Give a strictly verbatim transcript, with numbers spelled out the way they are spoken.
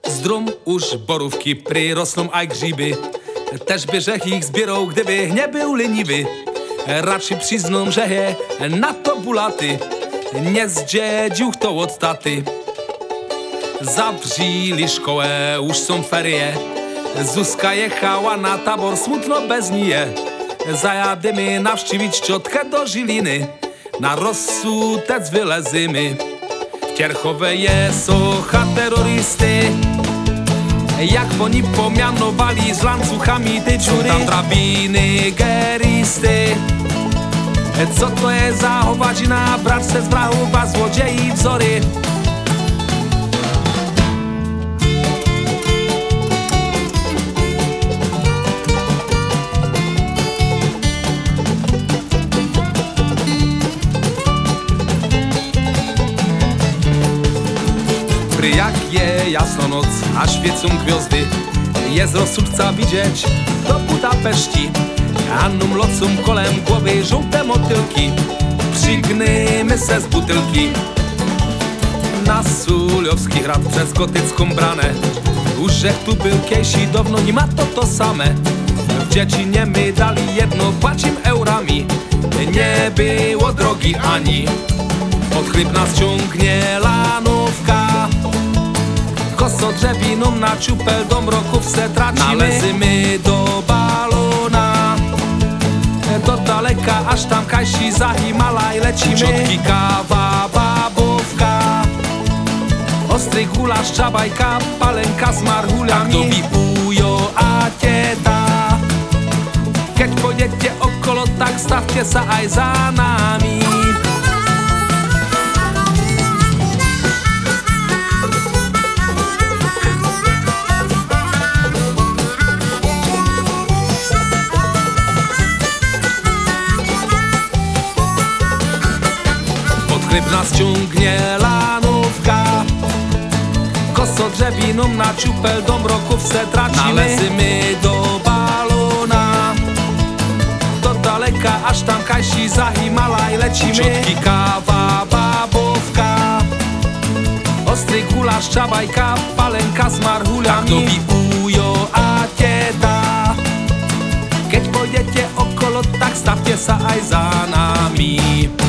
Z drum už borówki przyrosną, a grzyby też bierzech ich zbierał, gdyby nie był leniwy. Raczej przyznam, że je na to bulaty nie zdziedził to od taty. Zawrzyli szkołę, już są ferie. Zuzka jechała na tabor, smutno bez niej. Zajadymy nawściwić ciotkę do Żiliny. Na rozsutec wylezymy. W Kierchowe jest ocha terrorysty. Jak oni pomianowali z łańcuchami te dziury. Tam drabiny geristy. Co to jest za owadzina? Braczce z brachów, a złodziei wzory. Jak je jasno noc, a świecą gwiazdy, jest rozsudca widzieć do Budapeszci. Annum locą kolem głowy żółte motylki, przygnymy se z butelki. Na Sulowski hrad przez gotycką branę, użech tu był kiesi, dawno nie ma to to same. W Dziecinie my dali jedno, płacim eurami, nie było drogi ani. Pod chryb nas ciągnie lanówka, koso drzewiną na ciupel do mroków se tracimy. Nalezymy do balona, do daleka, aż tam Kajsi za Himalaj lecimy. Ciotki, kawa, babówka, ostry gulasz, czabajka, palenka z marchulami. Tak dobipujo, a tieta, keď pojedzie okolo, tak stawcie sa aj za nami. Chryb nas ciągnie lanówka, koso drzewiną na ciupel do mroków se tracimy. Nalezymy do balona, do daleka, aż tam Kajsi za Himalaj lecimy. Ciotki, kawa, babówka, ostry gulasz, czabajka, palenka z marchulami. Tak dobipujo, a tieta, keď pojedzie okolo, tak stawcie sa aj za nami.